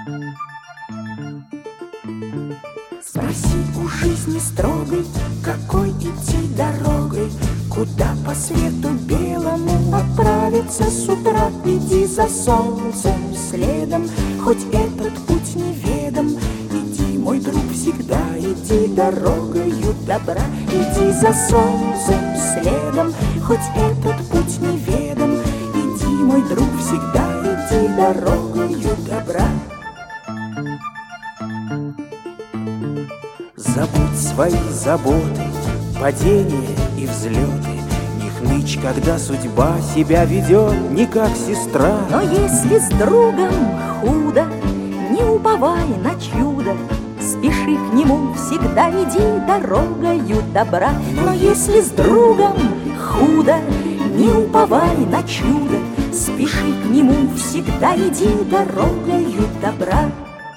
Спроси у жизни строгой, какой идти дорогой, куда по свету белому отправиться с утра. Иди за солнцем следом, хоть этот путь неведом. Иди, мой друг, всегда иди дорогою добра. Иди за солнцем следом, хоть этот путь неведом. Иди, мой друг, всегда иди дорогою добра. Забудь свои заботы, падения и взлеты. Не хнычь, когда судьба себя ведет не как сестра. Но если с другом худо, не уповай на чудо. Спеши к нему, всегда иди дорогою добра. Но если с другом худо, не уповай на чудо. Спеши к нему, всегда иди дорогою добра.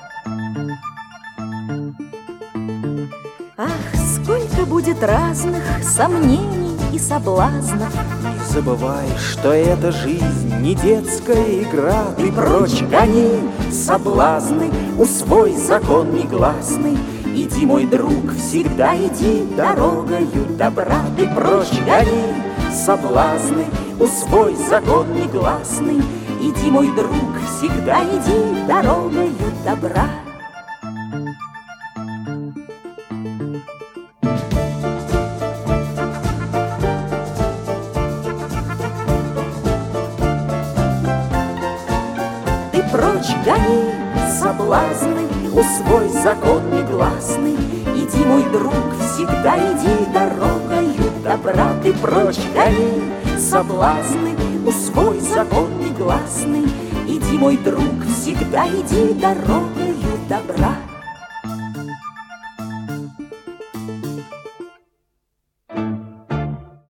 Ах, сколько будет разных сомнений и соблазнов. Не забывай, что эта жизнь не детская игра. Ты прочь гони соблазны, усвой закон негласный. Иди, мой друг, всегда иди дорогою добра. Ты прочь гони соблазны, усвой закон негласный. Иди, мой друг, всегда иди дорогою добра. Прочь гони соблазны, усвой закон негласный. Иди, мой друг, всегда иди дорогою добра. Ты прочь гони соблазны, усвой закон негласный. Иди, мой друг, всегда иди дорогою